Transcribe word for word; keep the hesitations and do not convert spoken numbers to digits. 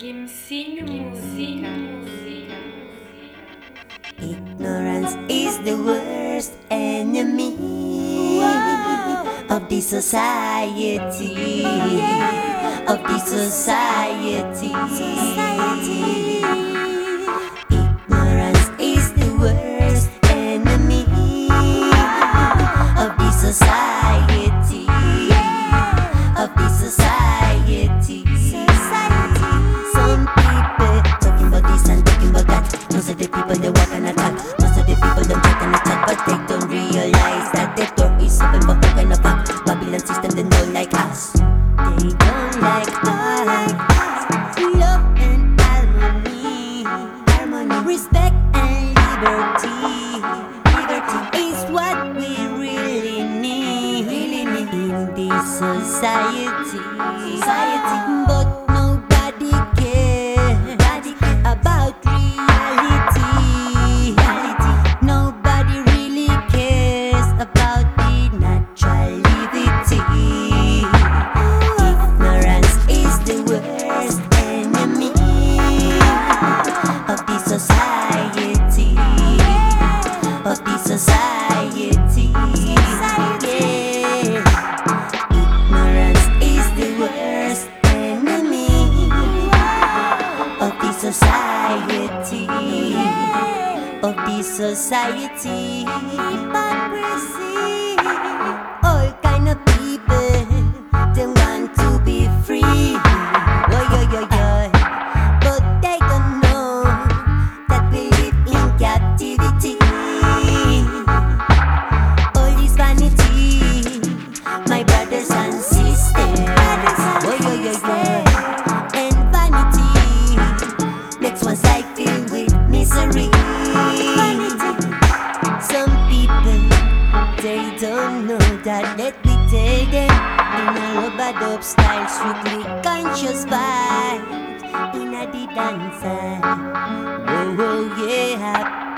Gimsinho Música. Ignorance is the worst enemy of the society, of the society. Ignorance is the worst enemy of the society, of the society. Some people talking about this and talking about that. Most of the people they walk and attack. Most of the people them talk and attack, but they don't realize that the door is open for all kind of back. Babylon system they don't like us. They don't like us. Love and harmony, harmony, respect and liberty. Liberty is what we really need, really need in this society. Society, but nobody cares about reality. Nobody really cares about the naturality. Ignorance is the worst enemy of the society, of the society. Yeah. Ignorance is the worst enemy of the society, of the society. Hypocrisy. All kind of people, they want to be free. Oh, yo, yo, yo. But they don't know that we live in captivity. All this vanity, my brothers and sisters. Oh, yo, yo, yo. And vanity makes one's life filled with misery. Some people, they don't know that. Let me tell them, in a rubber-dub style, strictly conscious vibes in a the dancer. Oh, oh, yeah.